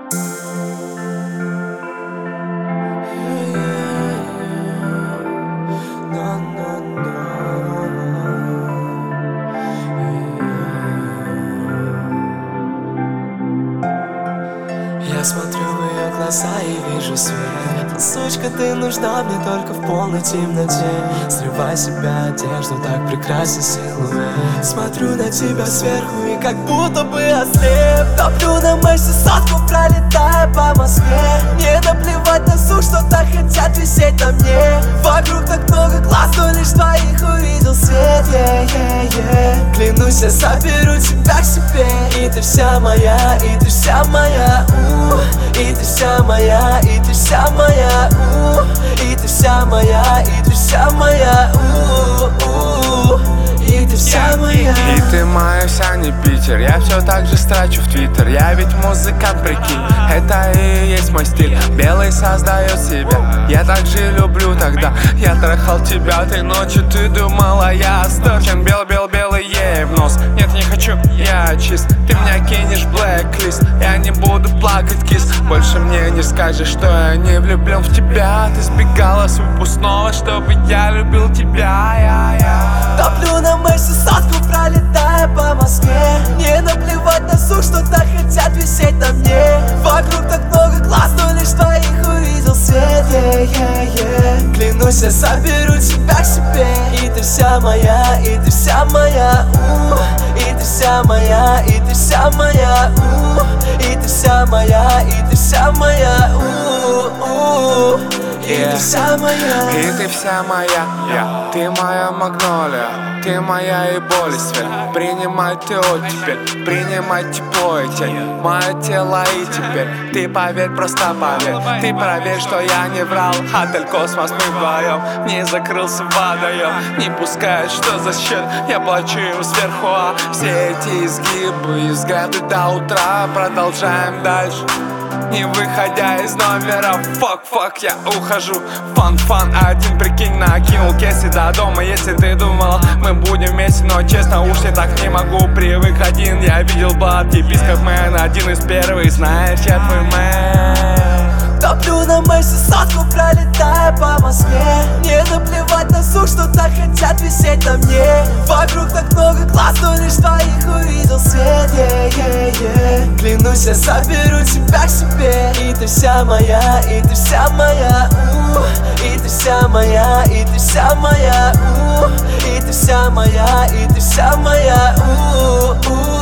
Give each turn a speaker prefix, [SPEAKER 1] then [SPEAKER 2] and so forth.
[SPEAKER 1] Я смотрю в ее глаза и вижу свет. Сучка, ты нужна мне только в полной темноте. Срывай с себя одежду, так прекрасен силуэт. Смотрю на тебя сверху и как будто бы ослеп. Топлю на мышцы сотку, пролетая по Москве. Мне наплевать на сух, что так хотят висеть на мне. Вокруг так много глаз, но лишь твоих увидел свет. Клянусь, я заберу тебя к себе. И ты вся моя, и ты вся моя. И ты вся моя, и ты вся моя. И ты вся моя, и ты вся моя. И ты вся моя.
[SPEAKER 2] И ты моя вся, не Питер. Я все так же страчу в Твиттер. Я ведь музыкант, прикинь. Это и есть мой стиль. Белый создает себя. Я так же люблю тогда. Я трахал тебя той ночью. Ты думала, я стар, чем белый ей в нос. Нет, не хочу, я чист. Ты меня кинешь в блэк-лист. Я не буду плакать, кис. Больше мне не скажешь, что я не влюблен в тебя. Ты сбегала с выпускного, чтобы я любил тебя.
[SPEAKER 1] Топлю на мышцы сотку, пролетая по Москве. Не наплевать на сух, что так хотят висеть на мне. Вокруг так много глаз, но лишь твоих увидел свет. Клянусь, я заберу тебя к себе. И ты вся моя, и ты вся моя. И ты вся моя, и ты вся моя. И ты вся моя, и ты вся моя. И ты вся моя.
[SPEAKER 2] И ты вся моя, ты моя магнолия. Ты моя и боль и свет. Принимай ты оттепель, принимай тепло и тень. Мое тело и теперь. Ты поверь, просто поверь. Ты проверь, что я не врал. Отель Космос мы вдвоем. Не закрылся водоем. Не пускает, что за счет. Я плачу им сверху, а все эти изгибы и взгляды до утра. Продолжаем дальше, не выходя из номера. Фак, я ухожу. Фан, один, прикинь, накинул кеси до дома. Если ты думала, мы будем вместе, но честно уж я так не могу. Привык один, я видел бат, епископ-мен. Один из первых, знаешь, я твой мэн.
[SPEAKER 1] Топлю на мышцы сотку, пролетая по Москве. Не наплевать на сух, что так хотят висеть на мне. Вокруг так много глаз, но лишь твоих увидел свет. Клянусь, я заберу тебя к себе. И ты вся моя, и ты вся моя. И ты вся моя, и ты вся моя. И ты вся моя, и ты вся моя.